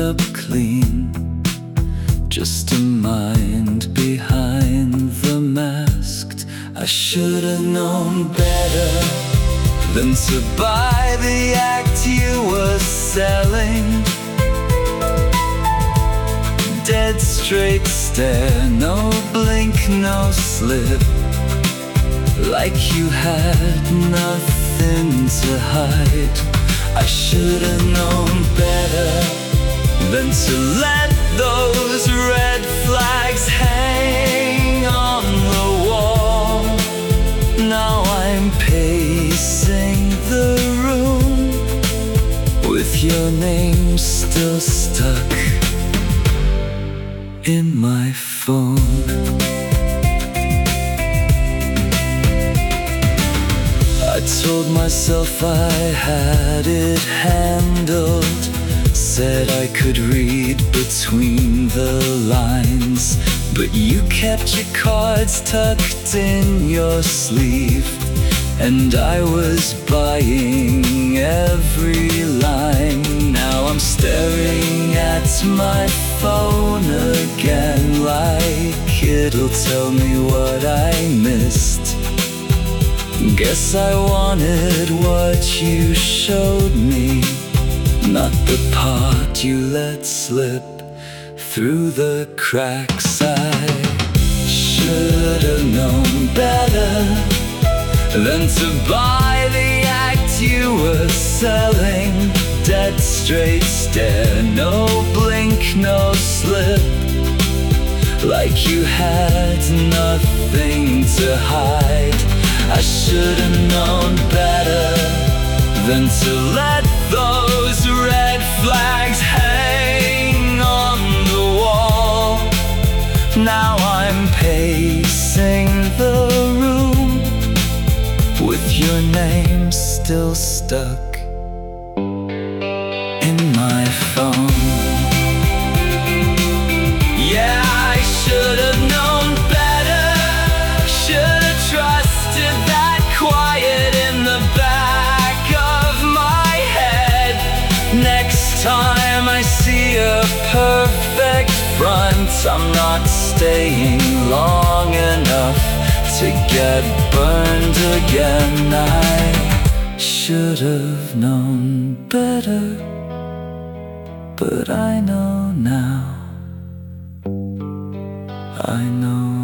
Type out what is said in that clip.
up clean, just a mind behind the masked. I should've known better than to buy the act you were selling. Dead straight stare, no blink, no slip, like you had nothing to hide. I should've known better than to let those red flags hang on the wall. Now I'm pacing the room with your name still stuck in my phone. I told myself I had it handled, said I could read between the lines, but you kept your cards tucked in your sleeve, and I was buying every line. Now I'm staring at my phone again, like it'll tell me what I missed. Guess I wanted what you showed me, not the part you let slip through the cracks. I should've known better than to buy the act you were selling. Dead straight stare, no blink, no slip, like you had nothing to hide. I should've known better than to let those red flags hang on the wall. Now I'm pacing the room with your name still stuck in my phone. Yeah, I should've known better, should've trusted that quiet in the back of my head. Next time I see a perfect front, I'm not staying long enough to get burned again. I should've known better, but I know now. I know